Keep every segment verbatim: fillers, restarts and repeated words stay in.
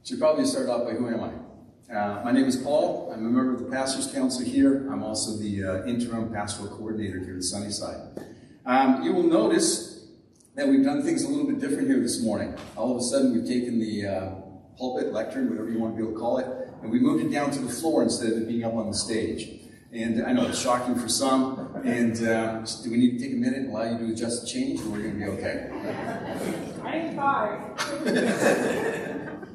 Should probably start off by who am I? Uh, my name is Paul. I'm a member of the Pastors' Council here. I'm also the uh, interim pastoral coordinator here at Sunnyside. Um, you will notice that we've done things a little bit different here this morning. All of a sudden, we've taken the uh, pulpit, lectern, whatever you want to be able to call it, and we moved it down to the floor instead of it being up on the stage. And I know it's shocking for some. And uh, do we need to take a minute and allow you to adjust the change, or we're going to be okay? I ain't five.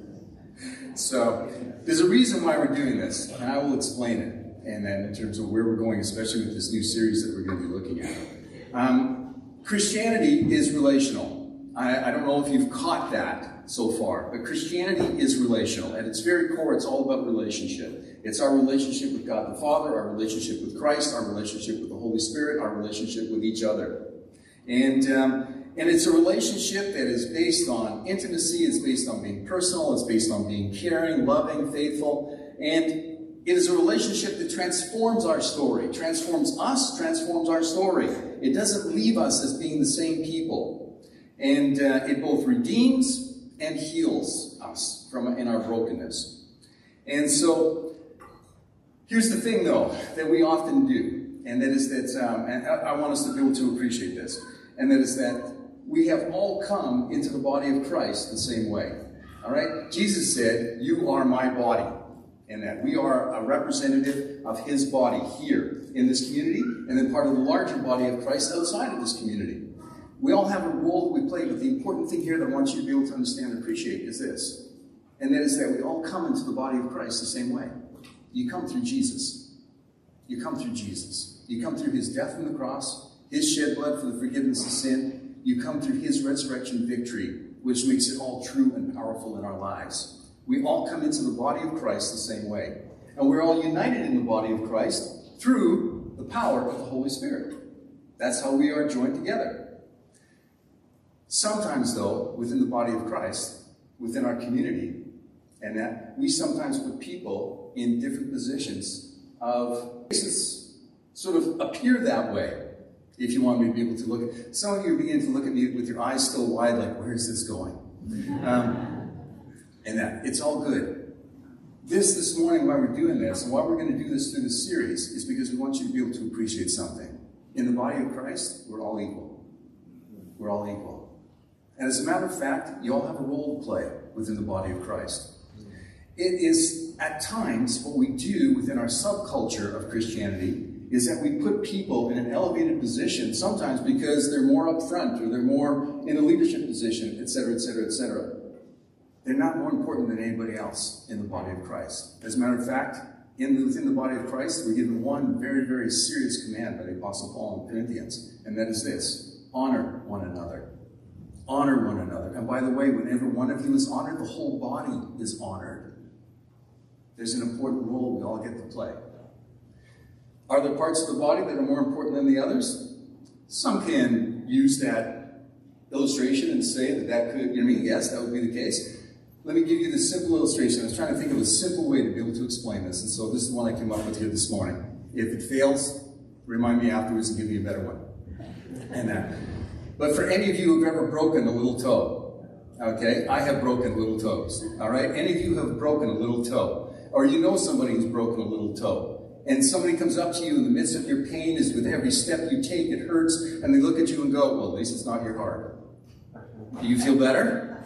So, there's a reason why we're doing this, and I will explain it, and then in terms of where we're going, especially with this new series that we're going to be looking at. Um, Christianity is relational. I, I don't know if you've caught that so far, but Christianity is relational. At its very core, it's all about relationship. It's our relationship with God the Father, our relationship with Christ, our relationship with the Holy Spirit, our relationship with each other. And um, And it's a relationship that is based on intimacy, it's based on being personal, it's based on being caring, loving, faithful, and it is a relationship that transforms our story, transforms us, transforms our story. It doesn't leave us as being the same people. And uh, it both redeems and heals us from in our brokenness. And so, here's the thing, though, that we often do, and that is that, um, and I, I want us to be able to appreciate this, and that is that we have all come into the body of Christ the same way. All right? Jesus said, "You are my body," and that we are a representative of his body here in this community, and then part of the larger body of Christ outside of this community. We all have a role that we play, but the important thing here that I want you to be able to understand and appreciate is this, and that is that we all come into the body of Christ the same way. You come through Jesus. You come through Jesus. You come through his death on the cross, his shed blood for the forgiveness of sin. You come through his resurrection victory, which makes it all true and powerful in our lives. We all come into the body of Christ the same way. And we're all united in the body of Christ through the power of the Holy Spirit. That's how we are joined together. Sometimes, though, within the body of Christ, within our community, and that we sometimes put people in different positions of sort of appear that way. If you want me to be able to look at, some of you begin to look at me with your eyes still wide, like, where is this going? Um, and that, it's all good. This, this morning, why we're doing this, and why we're going to do this through this series, is because we want you to be able to appreciate something. In the body of Christ, we're all equal. We're all equal. And as a matter of fact, you all have a role to play within the body of Christ. It is, at times, what we do within our subculture of Christianity is that we put people in an elevated position, sometimes because they're more up front, or they're more in a leadership position, et cetera, et cetera, et cetera. They're not more important than anybody else in the body of Christ. As a matter of fact, in the, within the body of Christ, we're given one very, very serious command by the Apostle Paul in Corinthians, and that is this: honor one another. Honor one another. And by the way, whenever one of you is honored, the whole body is honored. There's an important role we all get to play. Are there parts of the body that are more important than the others? Some can use that illustration and say that that could, you know what I mean? Yes, that would be the case. Let me give you the simple illustration. I was trying to think of a simple way to be able to explain this, and so this is the one I came up with here this morning. If it fails, remind me afterwards and give me a better one. And that. But for any of you who've ever broken a little toe, okay, I have broken little toes, all right? Any of you have broken a little toe, or you know somebody who's broken a little toe, and somebody comes up to you in the midst of your pain, is with every step you take, it hurts, and they look at you and go, well, at least it's not your heart. Do you feel better?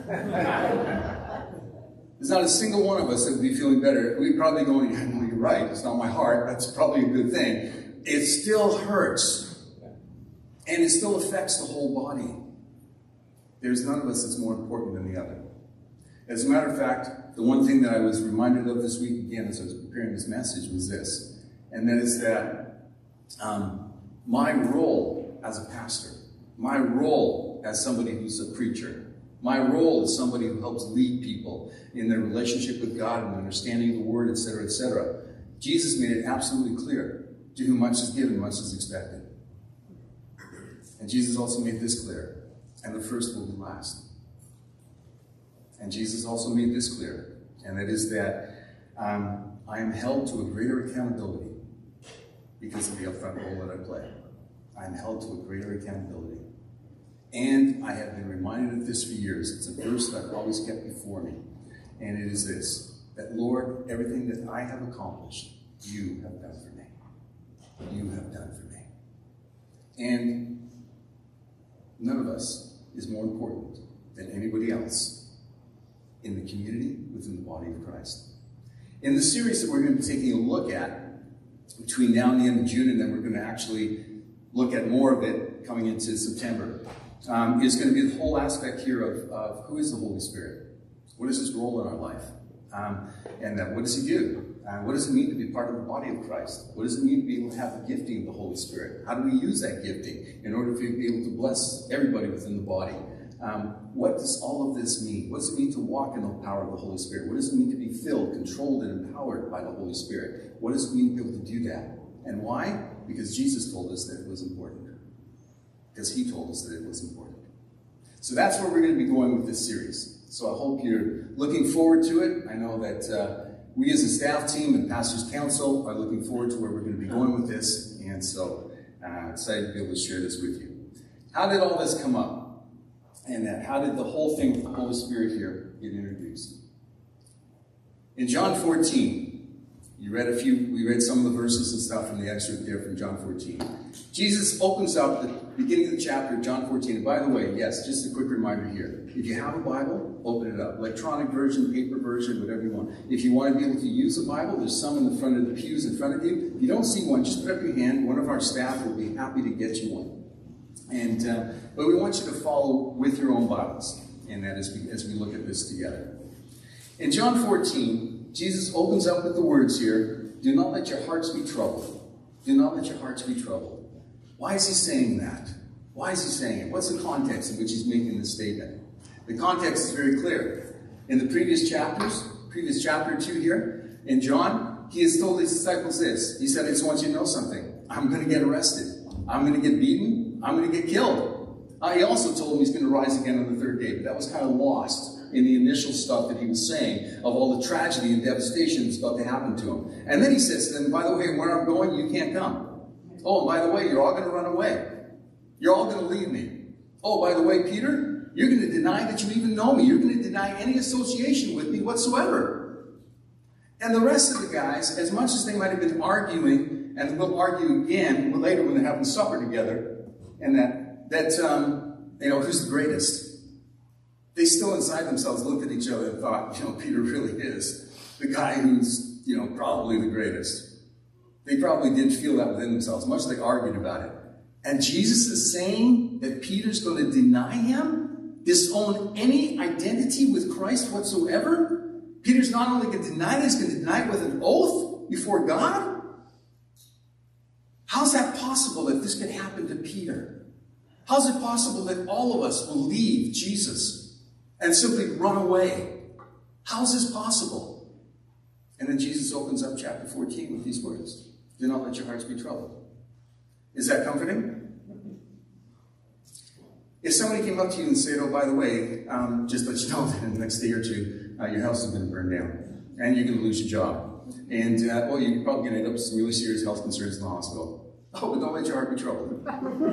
There's not a single one of us that would be feeling better. We'd probably be going, yeah, no, you're right, it's not my heart. That's probably a good thing. It still hurts, and it still affects the whole body. There's none of us that's more important than the other. As a matter of fact, the one thing that I was reminded of this week, again, as I was preparing this message, was this. And that is that um, my role as a pastor, my role as somebody who's a preacher, my role as somebody who helps lead people in their relationship with God and understanding of the Word, et cetera, et cetera. Jesus made it absolutely clear: to whom much is given, much is expected. And Jesus also made this clear: and the first will be last. And Jesus also made this clear, and that is that um, I am held to a greater accountability because of the upfront role that I play. I am held to a greater accountability. And I have been reminded of this for years. It's a verse that I've always kept before me. And it is this, that Lord, everything that I have accomplished, you have done for me. You have done for me. And none of us is more important than anybody else in the community within the body of Christ. In the series that we're going to be taking a look at between now and the end of June, and then we're going to actually look at more of it coming into September, um, is going to be the whole aspect here of, of who is the Holy Spirit? What is his role in our life? Um, and uh, what does he do? Uh, what does it mean to be part of the body of Christ? What does it mean to be able to have the gifting of the Holy Spirit? How do we use that gifting in order to be able to bless everybody within the body? Um, what does all of this mean? What does it mean to walk in the power of the Holy Spirit? What does it mean to be filled, controlled, and empowered by the Holy Spirit? What does it mean to be able to do that? And why? Because Jesus told us that it was important. Because he told us that it was important. So that's where we're going to be going with this series. So I hope you're looking forward to it. I know that uh, we as a staff team and Pastors Council are looking forward to where we're going to be going with this. And so uh, excited to be able to share this with you. How did all this come up? And that, how did the whole thing with the Holy Spirit here get introduced? In John fourteen, you read a few, we read some of the verses and stuff from the excerpt there from John fourteen. Jesus opens up the beginning of the chapter of John fourteen. And by the way, yes, just a quick reminder here. If you have a Bible, open it up. Electronic version, paper version, whatever you want. If you want to be able to use a Bible, there's some in the front of the pews in front of you. If you don't see one, just put up your hand. One of our staff will be happy to get you one. And uh, but we want you to follow with your own Bibles, and that as we, as we look at this together. In John fourteen, Jesus opens up with the words here, do not let your hearts be troubled. Do not let your hearts be troubled. Why is he saying that? Why is he saying it? What's the context in which he's making this statement? The context is very clear. In the previous chapters, previous chapter two here, in John, he has told his disciples this. He said, I just want you to know something. I'm going to get arrested. I'm going to get beaten. I'm going to get killed. Uh, he also told him he's going to rise again on the third day, but that was kind of lost in the initial stuff that he was saying of all the tragedy and devastation that's about to happen to him. And then he says to them, by the way, where I'm going, you can't come. Oh, and by the way, you're all going to run away. You're all going to leave me. Oh, by the way, Peter, you're going to deny that you even know me. You're going to deny any association with me whatsoever. And the rest of the guys, as much as they might have been arguing, and we'll argue again later when they're having supper together, and that, that um, you know, who's the greatest? They still inside themselves looked at each other and thought, you know, Peter really is the guy who's, you know, probably the greatest. They probably did feel that within themselves, much as they argued about it. And Jesus is saying that Peter's going to deny him, disown any identity with Christ whatsoever. Peter's not only going to deny it, he's going to deny it with an oath before God. How's that possible that this could happen to Peter? How's it possible that all of us will leave Jesus and simply run away? How's this possible? And then Jesus opens up chapter fourteen with these words. Do not let your hearts be troubled. Is that comforting? If somebody came up to you and said, oh, by the way, um, just let you know that in the next day or two, uh, your house is going to burn down and you're going to lose your job. And, uh, well, you're probably going to end up with some really serious health concerns in the hospital. Oh, but don't let your heart be troubled.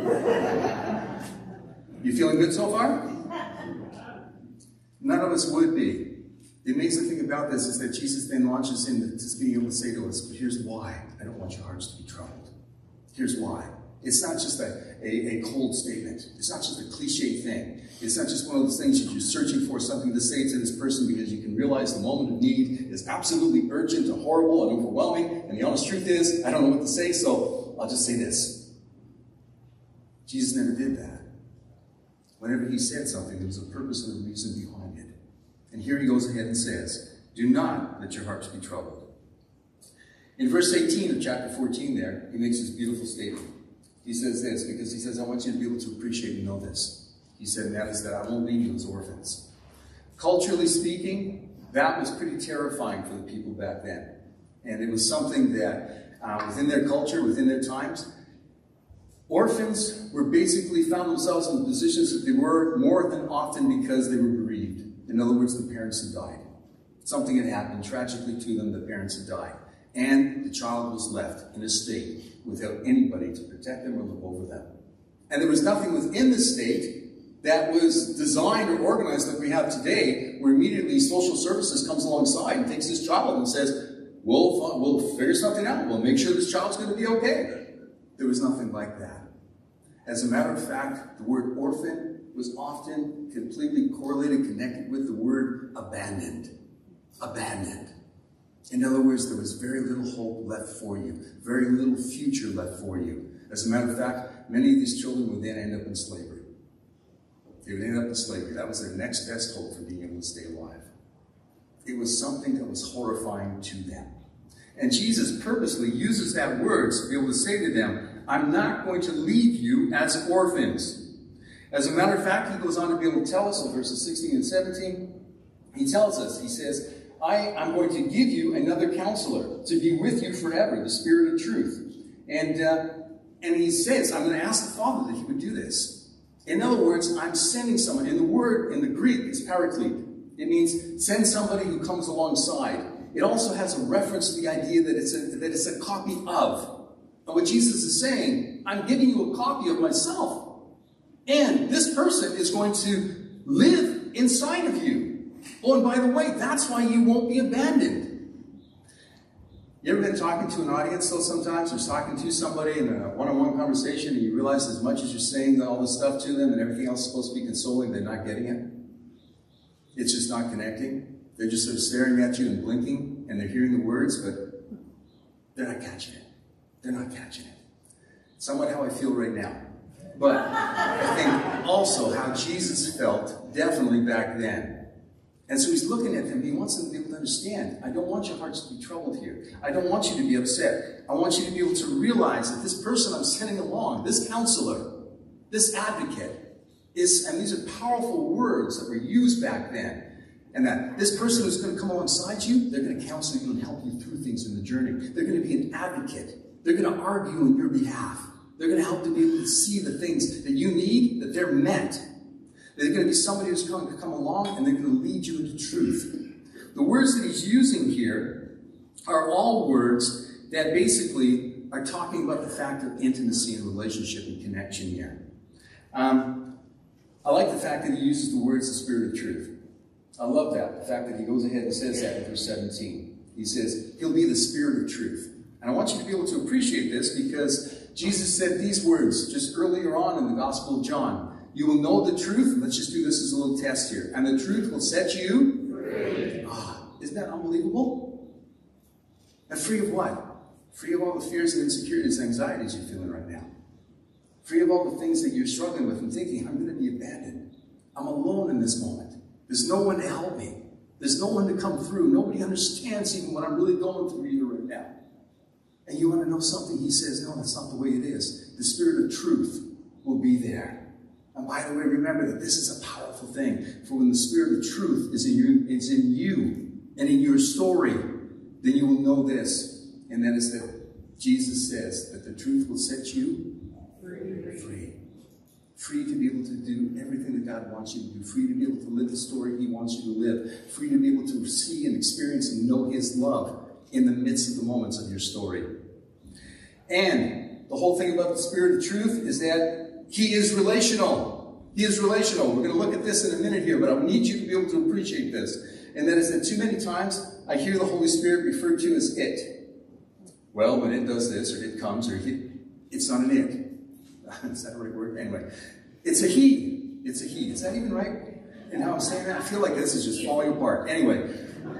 You feeling good so far? None of us would be. The amazing thing about this is that Jesus then launches into being able to say to us, but here's why I don't want your hearts to be troubled. Here's why. It's not just a, a, a cold statement. It's not just a cliche thing. It's not just one of those things that you're searching for something to say to this person because you can realize the moment of need is absolutely urgent and horrible and overwhelming. And the honest truth is, I don't know what to say, so I'll just say this. Jesus never did that. Whenever he said something, there was a purpose and a reason behind it. And here he goes ahead and says, do not let your hearts be troubled. In verse eighteen of chapter fourteen there, he makes this beautiful statement. He says this, because he says, I want you to be able to appreciate and know this. He said, and that is that I won't leave you as orphans. Culturally speaking, that was pretty terrifying for the people back then. And it was something that, uh, within their culture, within their times, orphans were basically found themselves in the positions that they were more than often because they were bereaved. In other words, the parents had died. Something had happened tragically to them, the parents had died. And the child was left in a state without anybody to protect them or look over them. And there was nothing within the state that was designed or organized like we have today, where immediately social services comes alongside and takes this child and says, we'll, we'll figure something out. We'll make sure this child's going to be okay. There was nothing like that. As a matter of fact, the word orphan was often completely correlated, connected with the word abandoned. Abandoned. In other words, there was very little hope left for you, very little future left for you. As a matter of fact, many of these children would then end up in slavery. They would end up in slavery. That was their next best hope for being able to stay alive. It was something that was horrifying to them. And Jesus purposely uses that word to be able to say to them, I'm not going to leave you as orphans. As a matter of fact, he goes on to be able to tell us in verses sixteen and seventeen, he tells us, he says, I am going to give you another counselor to be with you forever, the Spirit of truth. And, uh, and he says, I'm going to ask the Father that he would do this. In other words, I'm sending someone. And the word in the Greek is paraclete. It means send somebody who comes alongside. It also has a reference to the idea that it's a, that it's a copy of. And what Jesus is saying, I'm giving you a copy of myself. And this person is going to live inside of you. Oh, and by the way, that's why you won't be abandoned. You ever been talking to an audience, though, sometimes, or talking to somebody in a one-on-one conversation, and you realize as much as you're saying all this stuff to them and everything else is supposed to be consoling, they're not getting it? It's just not connecting. They're just sort of staring at you and blinking, and they're hearing the words, but they're not catching it. They're not catching it. Somewhat how I feel right now. But I think also how Jesus felt definitely back then. And so he's looking at them. He wants them to be able to understand. I don't want your hearts to be troubled here. I don't want you to be upset. I want you to be able to realize that this person I'm sending along, this counselor, this advocate, is, and these are powerful words that were used back then, and that this person who's going to come alongside you, they're going to counsel you and help you through things in the journey. They're going to be an advocate. They're going to argue on your behalf. They're going to help to be able to see the things that you need, that they're meant. They're going to be somebody who's going to come along and they're going to lead you into truth. The words that he's using here are all words that basically are talking about the fact of intimacy and relationship and connection here. Um, I like the fact that he uses the words the Spirit of truth. I love that, the fact that he goes ahead and says that in verse seventeen. He says, he'll be the Spirit of truth. And I want you to be able to appreciate this because Jesus said these words just earlier on in the Gospel of John. You will know the truth. Let's just do this as a little test here. And the truth will set you free. Ah, isn't that unbelievable? And free of what? Free of all the fears and insecurities and anxieties you're feeling right now. Free of all the things that you're struggling with and thinking, I'm going to be abandoned. I'm alone in this moment. There's no one to help me. There's no one to come through. Nobody understands even what I'm really going through here right now. And you want to know something? He says, no, that's not the way it is. The Spirit of truth will be there. And by the way, remember that this is a powerful thing. For when the Spirit of truth is in you, is in you and in your story, then you will know this. And that is that Jesus says that the truth will set you free. Free. Free to be able to do everything that God wants you to do. Free to be able to live the story he wants you to live. Free to be able to see and experience and know his love in the midst of the moments of your story. And the whole thing about the Spirit of truth is that he is relational. He is relational. We're going to look at this in a minute here, but I need you to be able to appreciate this. And that is that too many times I hear the Holy Spirit referred to as it. Well, when it does this, or it comes, or it, it's not an it. Is that the right word? Anyway, it's a he. It's a he. Is that even right? And how I'm saying that, I feel like this is just falling apart. Anyway,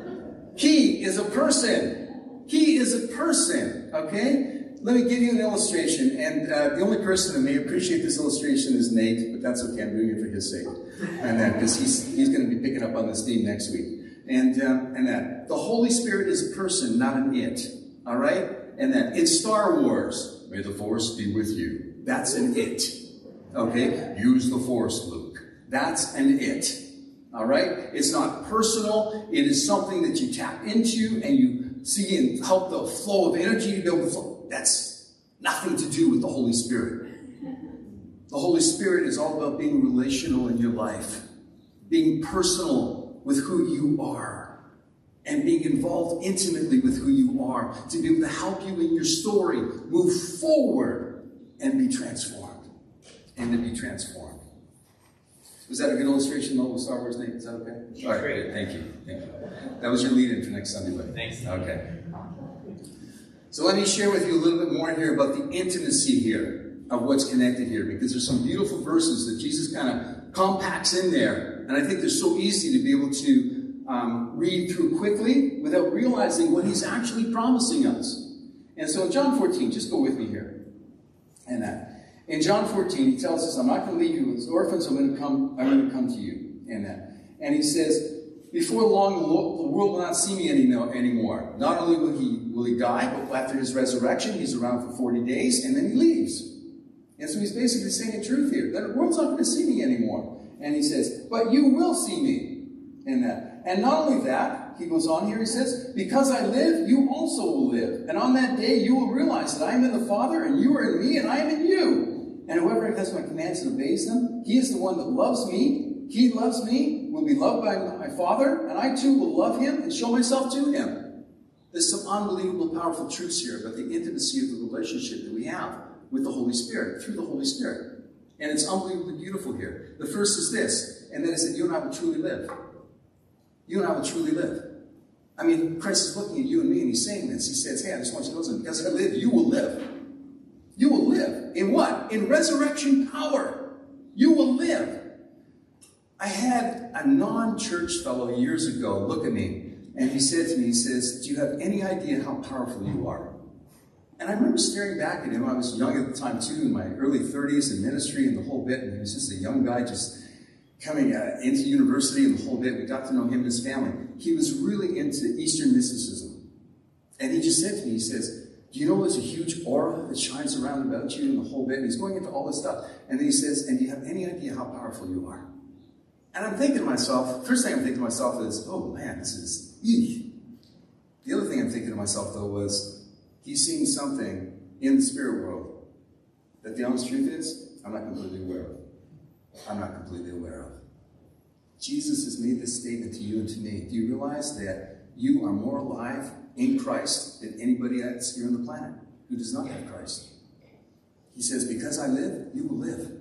he is a person. He is a person, okay? Let me give you an illustration, and uh, the only person that may appreciate this illustration is Nate, but that's okay, I'm doing it for his sake. And that, because he's, he's going to be picking up on this theme next week. And, um, and that, the Holy Spirit is a person, not an it, all right? And that, in Star Wars, may the Force be with you. That's an it, okay? Use the Force, Luke. That's an it, all right? It's not personal, it is something that you tap into, and you see and help the flow of energy to be able to flow. That's nothing to do with the Holy Spirit. The Holy Spirit is all about being relational in your life, being personal with who you are, and being involved intimately with who you are, to be able to help you in your story move forward and be transformed, and to be transformed. Was that a good illustration of the Star Wars name? Is that okay? Yeah, all right, great. good. Thank you. Thank you. That was your lead-in for next Sunday, buddy. Thanks. Okay. So let me share with you a little bit more here about the intimacy here of what's connected here, because there's some beautiful verses that Jesus kind of compacts in there, and I think they're so easy to be able to um, read through quickly without realizing what he's actually promising us. And so in John fourteen, just go with me here. And that. In John fourteen, he tells us, I'm not going to leave you as orphans, I'm going to come, I'm going to come to you. And that. And he says, before long, the world will not see me any, anymore. Not only will he, will he die, but after his resurrection, he's around for forty days, and then he leaves. And so he's basically saying the truth here, that the world's not going to see me anymore. And he says, but you will see me. And that. And not only that, he goes on here, he says, because I live, you also will live. And on that day, you will realize that I am in the Father, and you are in me, and I am in you. And whoever has my commands and obeys them, he is the one that loves me. He loves me, will be loved by my Father, and I too will love him and show myself to him. There's some unbelievable, powerful truths here about the intimacy of the relationship that we have with the Holy Spirit, through the Holy Spirit. And it's unbelievably beautiful here. The first is this, and that is that you and I will truly live. You and I will truly live. I mean, Christ is looking at you and me, and he's saying this. He says, hey, I just want you to know something. Because I live, you will live. You will live. In what? In resurrection power. You will live. I had a non-church fellow years ago look at me, and he said to me, he says, do you have any idea how powerful you are? And I remember staring back at him. I was young at the time, too, in my early thirties in ministry and the whole bit, and he was just a young guy just coming uh, into university and the whole bit. We got to know him and his family. He was really into Eastern mysticism. And he just said to me, he says, do you know there's a huge aura that shines around about you and the whole bit? And he's going into all this stuff. And then he says, and do you have any idea how powerful you are? And I'm thinking to myself, first thing I'm thinking to myself is, oh man, this is eek. The other thing I'm thinking to myself, though, was he's seeing something in the spirit world that the honest truth is, I'm not completely aware of. I'm not completely aware of. Jesus has made this statement to you and to me. Do you realize that you are more alive in Christ than anybody else here on the planet who does not have Christ? He says, because I live, you will live.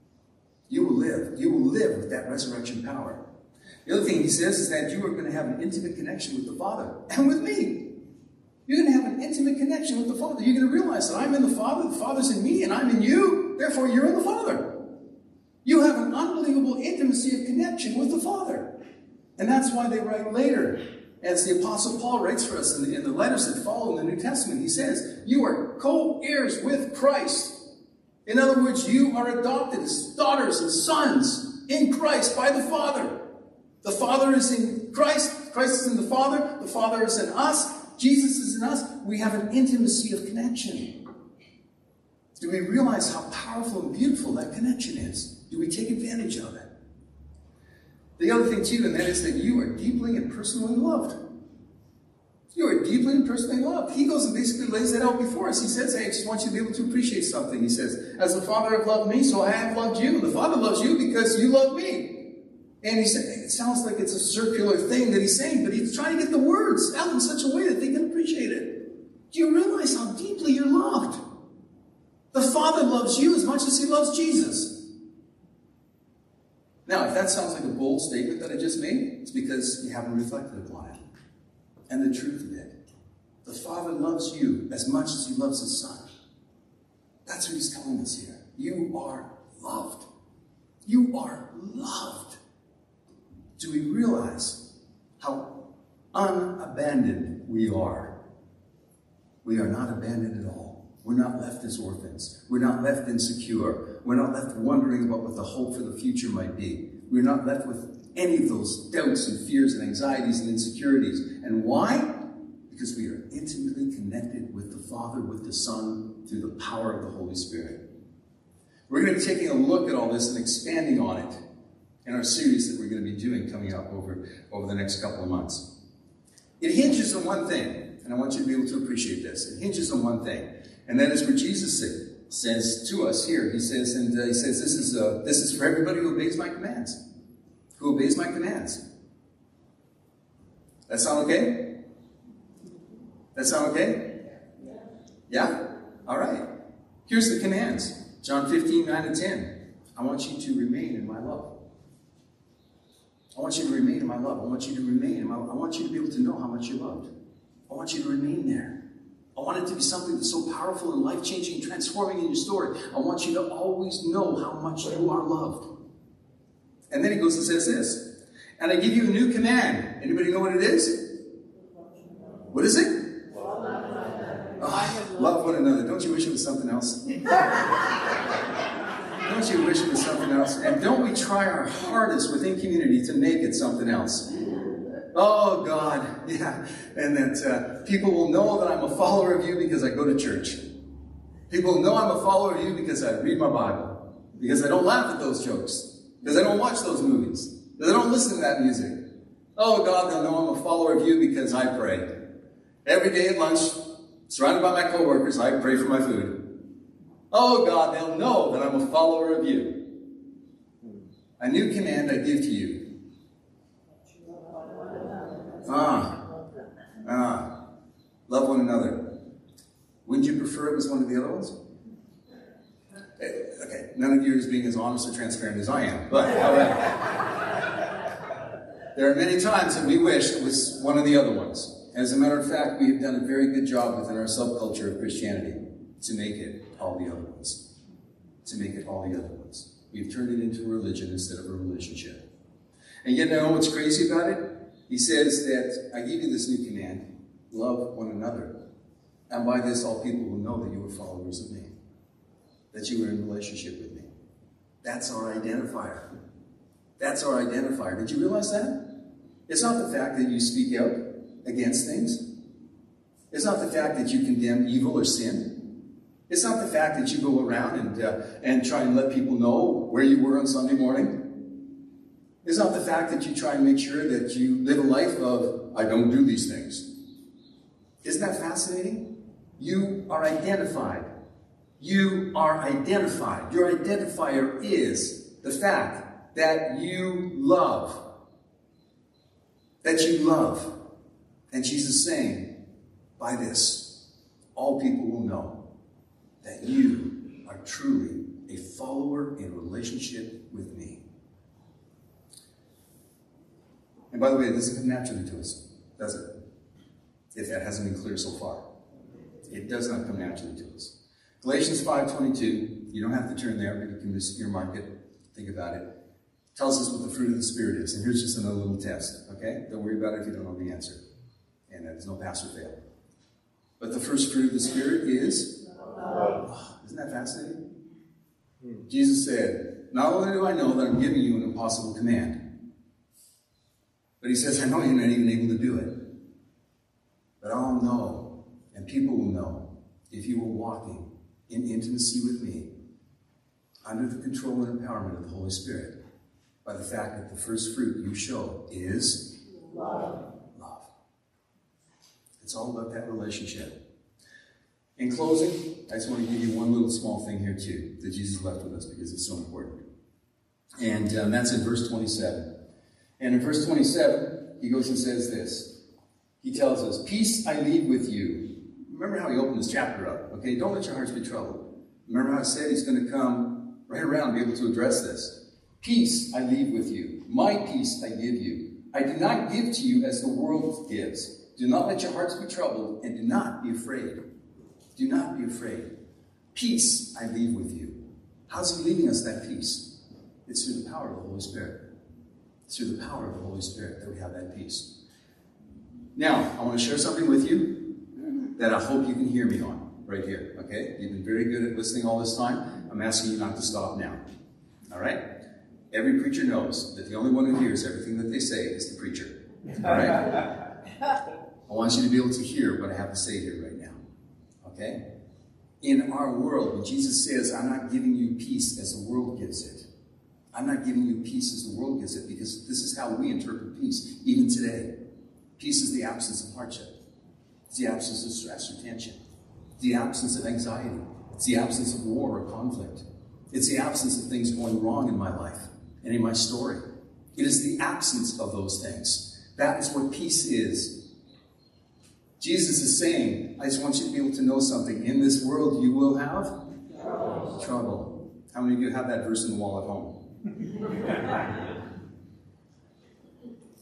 You will live. You will live with that resurrection power. The other thing he says is that you are going to have an intimate connection with the Father and with me. You're going to have an intimate connection with the Father. You're going to realize that I'm in the Father, the Father's in me, and I'm in you. Therefore, you're in the Father. You have an unbelievable intimacy of connection with the Father. And that's why they write later, as the Apostle Paul writes for us in the, in the letters that follow in the New Testament, he says, you are co-heirs with Christ. In other words, you are adopted as daughters and sons in Christ by the Father. The Father is in Christ. Christ is in the Father. The Father is in us. Jesus is in us. We have an intimacy of connection. Do we realize how powerful and beautiful that connection is? Do we take advantage of it? The other thing, too, and that is that you are deeply and personally loved. You are deeply and personally loved. He goes and basically lays that out before us. He says, hey, I just want you to be able to appreciate something. He says, as the Father has loved me, so I have loved you. And the Father loves you because you love me. And he said, it sounds like it's a circular thing that he's saying, but he's trying to get the words out in such a way that they can appreciate it. Do you realize how deeply you're loved? The Father loves you as much as he loves Jesus. Now, if that sounds like a bold statement that I just made, it's because you haven't reflected upon it. And the truth of it. The Father loves you as much as he loves his Son. That's what he's telling us here. You are loved. You are loved. Do we realize how unabandoned we are? We are not abandoned at all. We're not left as orphans. We're not left insecure. We're not left wondering about what the hope for the future might be. We're not left with any of those doubts and fears and anxieties and insecurities. And why? Because we are intimately connected with the Father, with the Son, through the power of the Holy Spirit. We're going to be taking a look at all this and expanding on it in our series that we're going to be doing coming up over, over the next couple of months. It hinges on one thing, and I want you to be able to appreciate this. It hinges on one thing, and that is where Jesus said, says to us here. He says, and uh, he says, this is, uh, this is for everybody who obeys my commands. Who obeys my commands. That sound okay? That sound okay? Yeah? All right. Here's the commands. John fifteen, nine and ten. I want you to remain in my love. I want you to remain in my love. I want you to remain in my love. I want you to be able to know how much you're loved. I want you to remain there. I want it to be something that's so powerful and life-changing and transforming in your story. I want you to always know how much you are loved. And then he goes and says this. And I give you a new command. Anybody know what it is? What is it? Oh, love one another. Don't you wish it was something else? Don't you wish it was something else? And don't we try our hardest within community to make it something else? Oh, God, yeah. And that uh, people will know that I'm a follower of you because I go to church. People will know I'm a follower of you because I read my Bible. Because I don't laugh at those jokes. Because I don't watch those movies. Because I don't listen to that music. Oh, God, they'll know I'm a follower of you because I pray. Every day at lunch, surrounded by my coworkers, I pray for my food. Oh, God, they'll know that I'm a follower of you. A new command I give to you. Ah, ah, love one another. Wouldn't you prefer it was one of the other ones? Okay, none of you is being as honest or transparent as I am, but however, there are many times that we wish it was one of the other ones. As a matter of fact, we have done a very good job within our subculture of Christianity to make it all the other ones. To make it all the other ones. We've turned it into a religion instead of a relationship. And yet, you know what's crazy about it? He says that, I give you this new command, love one another. And by this, all people will know that you are followers of me. That you are in relationship with me. That's our identifier. That's our identifier. Did you realize that? It's not the fact that you speak out against things. It's not the fact that you condemn evil or sin. It's not the fact that you go around and, uh, and try and let people know where you were on Sunday morning. It's not the fact that you try and make sure that you live a life of, I don't do these things. Isn't that fascinating? You are identified. You are identified. Your identifier is the fact that you love. That you love. And Jesus is saying, by this, all people will know that you are truly a follower in relationship with me. And by the way, it doesn't come naturally to us, does it? If that hasn't been clear so far. It does not come naturally to us. Galatians five twenty-two, you don't have to turn there, but you can just earmark it, think about it. Tells us what the fruit of the Spirit is. And here's just another little test, okay? Don't worry about it if you don't know the answer. And there's no pass or fail. But the first fruit of the Spirit is? Oh, isn't that fascinating? Hmm. Jesus said, not only do I know that I'm giving you an impossible command, but he says, I know you're not even able to do it. But I'll know, and people will know, if you were walking in intimacy with me, under the control and empowerment of the Holy Spirit, by the fact that the first fruit you show is love. Love. It's all about that relationship. In closing, I just want to give you one little small thing here too, that Jesus left with us because it's so important. And um, that's in verse twenty-seven. And in verse twenty-seven, he goes and says this. He tells us, peace I leave with you. Remember how he opened this chapter up, okay? Don't let your hearts be troubled. Remember how I said he's going to come right around and be able to address this. Peace I leave with you. My peace I give you. I do not give to you as the world gives. Do not let your hearts be troubled, and do not be afraid. Do not be afraid. Peace I leave with you. How's he leaving us that peace? It's through the power of the Holy Spirit. It's through the power of the Holy Spirit that we have that peace. Now, I want to share something with you that I hope you can hear me on right here, okay? You've been very good at listening all this time. I'm asking you not to stop now, all right? Every preacher knows that the only one who hears everything that they say is the preacher, all right? I want you to be able to hear what I have to say here right now, okay? In our world, when Jesus says, I'm not giving you peace as the world gives it, I'm not giving you peace as the world gives it, because this is how we interpret peace, even today. Peace is the absence of hardship. It's the absence of stress or tension. It's the absence of anxiety. It's the absence of war or conflict. It's the absence of things going wrong in my life and in my story. It is the absence of those things. That is what peace is. Jesus is saying, I just want you to be able to know something. In this world, you will have trouble. trouble. How many of you have that verse in the wall at home?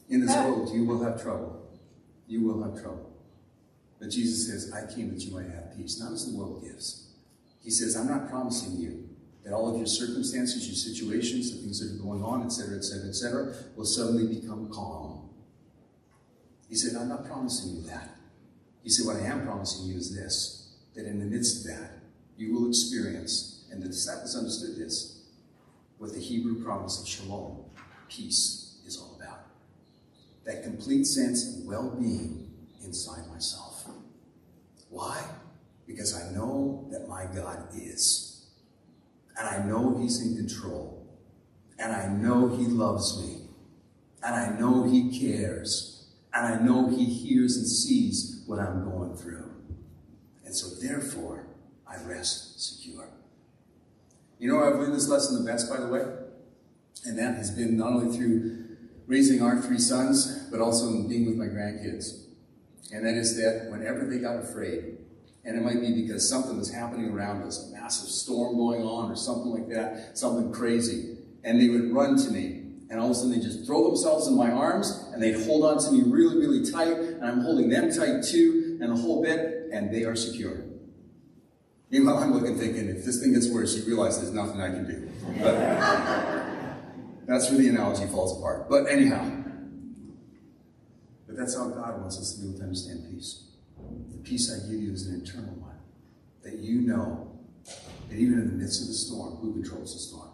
In this world, you will have trouble. You will have trouble. But Jesus says, I came that you might have peace, not as the world gives. He says, I'm not promising you that all of your circumstances, your situations, the things that are going on, et cetera, et cetera, et cetera, will suddenly become calm. He said, I'm not promising you that. He said, what I am promising you is this, that in the midst of that, you will experience, and the disciples understood this, what the Hebrew promise of shalom, peace, is all about. That complete sense of well-being inside myself. Why? Because I know that my God is. And I know he's in control. And I know he loves me. And I know he cares. And I know he hears and sees what I'm going through. And so therefore, I rest secure. You know, I've learned this lesson the best, by the way. And that has been not only through raising our three sons, but also in being with my grandkids. And that is that whenever they got afraid, and it might be because something was happening around us, a massive storm going on or something like that, something crazy, and they would run to me. And all of a sudden they'd just throw themselves in my arms, and they'd hold on to me really, really tight, and I'm holding them tight too, and the whole bit, and they are secure. Meanwhile, I'm looking thinking, if this thing gets worse, you realize there's nothing I can do. But that's where the analogy falls apart. But anyhow, but that's how God wants us to be able to understand peace. The peace I give you is an eternal one. That you know that even in the midst of the storm, who controls the storm?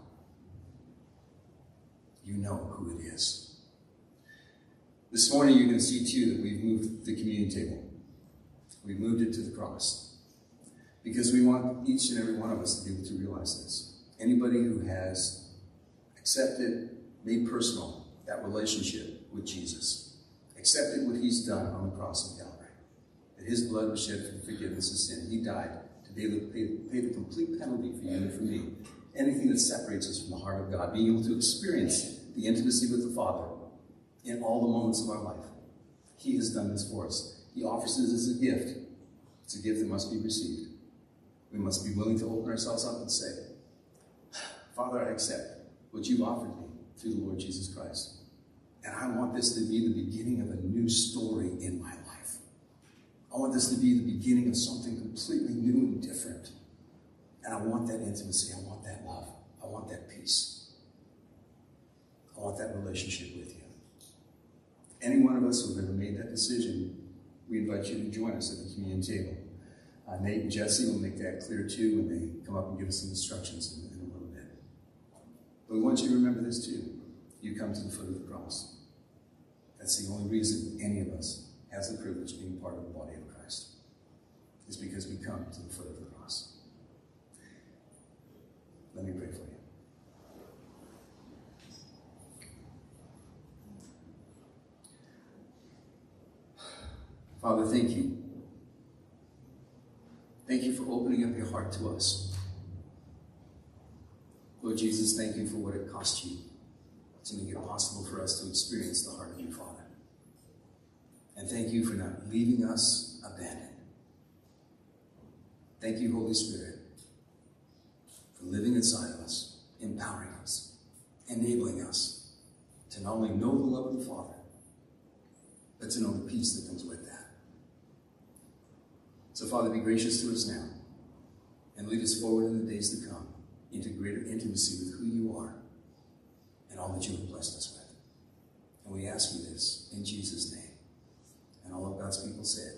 You know who it is. This morning you're going to see too that we've moved the communion table. We've moved it to the cross. Because we want each and every one of us to be able to realize this. Anybody who has accepted, made personal, that relationship with Jesus, accepted what he's done on the cross of Calvary, that his blood was shed for the forgiveness of sin. He died to be able to pay, pay the complete penalty for you and for me. Anything that separates us from the heart of God, being able to experience the intimacy with the Father in all the moments of our life. He has done this for us. He offers this as a gift. It's a gift that must be received. We must be willing to open ourselves up and say, Father, I accept what you've offered me through the Lord Jesus Christ. And I want this to be the beginning of a new story in my life. I want this to be the beginning of something completely new and different. And I want that intimacy. I want that love. I want that peace. I want that relationship with you. Any one of us who have ever made that decision, we invite you to join us at the communion table. Uh, Nate and Jesse will make that clear too when they come up and give us some instructions in, in a little bit. But we want you to remember this too. You come to the foot of the cross. That's the only reason any of us has the privilege of being part of the body of Christ. Is because we come to the foot of the cross. Let me pray for you. Father, thank you. Thank you for opening up your heart to us. Lord Jesus, thank you for what it cost you to make it possible for us to experience the heart of you, Father. And thank you for not leaving us abandoned. Thank you, Holy Spirit, for living inside of us, empowering us, enabling us to not only know the love of the Father, but to know the peace that comes with that. So, Father, be gracious to us now and lead us forward in the days to come into greater intimacy with who you are and all that you have blessed us with. And we ask you this in Jesus' name. And all of God's people said,